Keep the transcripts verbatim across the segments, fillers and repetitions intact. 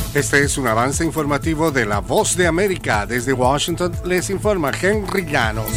Este es un avance informativo de La Voz de América. Desde Washington les informa Henry Llanos.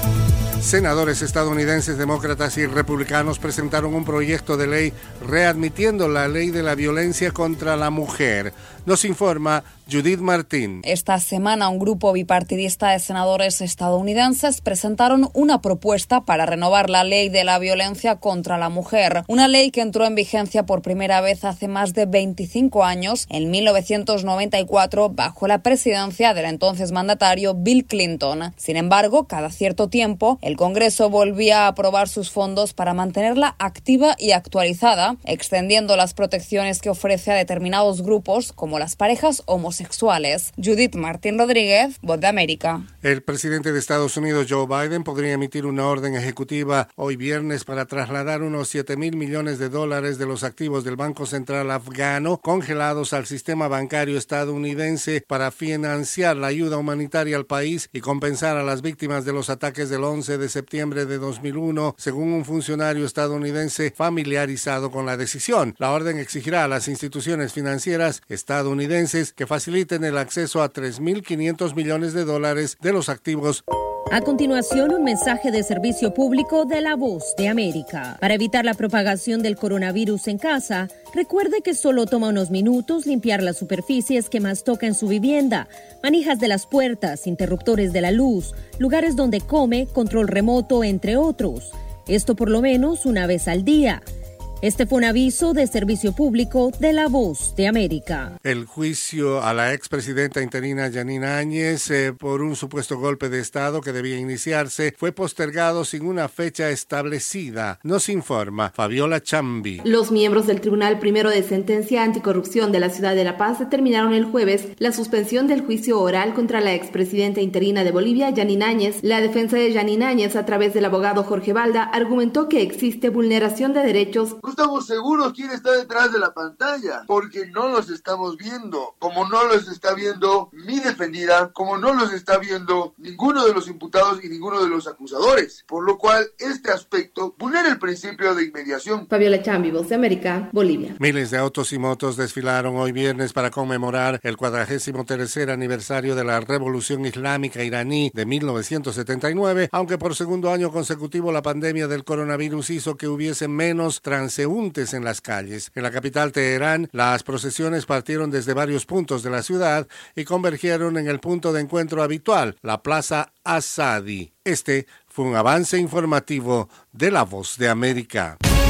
Senadores estadounidenses, demócratas y republicanos presentaron un proyecto de ley readmitiendo la ley de la violencia contra la mujer. Nos informa Judith Martín. Esta semana un grupo bipartidista de senadores estadounidenses presentaron una propuesta para renovar la ley de la violencia contra la mujer, una ley que entró en vigencia por primera vez hace más de veinticinco años, en mil novecientos noventa y cuatro, bajo la presidencia del entonces mandatario Bill Clinton. Sin embargo, cada cierto tiempo, el Congreso volvía a aprobar sus fondos para mantenerla activa y actualizada, extendiendo las protecciones que ofrece a determinados grupos, como las parejas homosexuales. Judith Martín Rodríguez, Voz de América. El presidente de Estados Unidos, Joe Biden, podría emitir una orden ejecutiva hoy viernes para trasladar unos siete mil millones de dólares de los activos del Banco Central afgano congelados al sistema bancario estadounidense para financiar la ayuda humanitaria al país y compensar a las víctimas de los ataques del once de septiembre de dos mil uno, según un funcionario estadounidense familiarizado con la decisión. La orden exigirá a las instituciones financieras estadounidenses que faciliten el acceso a tres mil quinientos millones de dólares de los activos. A continuación, un mensaje de servicio público de La Voz de América. Para evitar la propagación del coronavirus en casa, recuerde que solo toma unos minutos limpiar las superficies que más toca en su vivienda, manijas de las puertas, interruptores de la luz, lugares donde come, control remoto, entre otros. Esto por lo menos una vez al día. Este fue un aviso de servicio público de La Voz de América. El juicio a la expresidenta interina Jeanine Áñez eh, por un supuesto golpe de Estado que debía iniciarse fue postergado sin una fecha establecida. Nos informa Fabiola Chambi. Los miembros del Tribunal Primero de Sentencia Anticorrupción de la Ciudad de La Paz determinaron el jueves la suspensión del juicio oral contra la expresidenta interina de Bolivia, Jeanine Áñez. La defensa de Jeanine Áñez, a través del abogado Jorge Balda, argumentó que existe vulneración de derechos. No estamos seguros quién está detrás de la pantalla, porque no los estamos viendo, como no los está viendo mi defendida, como no los está viendo ninguno de los imputados y ninguno de los acusadores, por lo cual este aspecto vulnera el principio de inmediación. Fabiola Chambi, Voz de América, Bolivia. Miles de autos y motos desfilaron hoy viernes para conmemorar el cuadragésimo tercer aniversario de la Revolución Islámica iraní de mil novecientos setenta y nueve, aunque por segundo año consecutivo la pandemia del coronavirus hizo que hubiese menos transeúntes en las calles. En la capital Teherán, las procesiones partieron desde varios puntos de la ciudad y convergieron en el punto de encuentro habitual, la Plaza Azadi. Este fue un avance informativo de La Voz de América.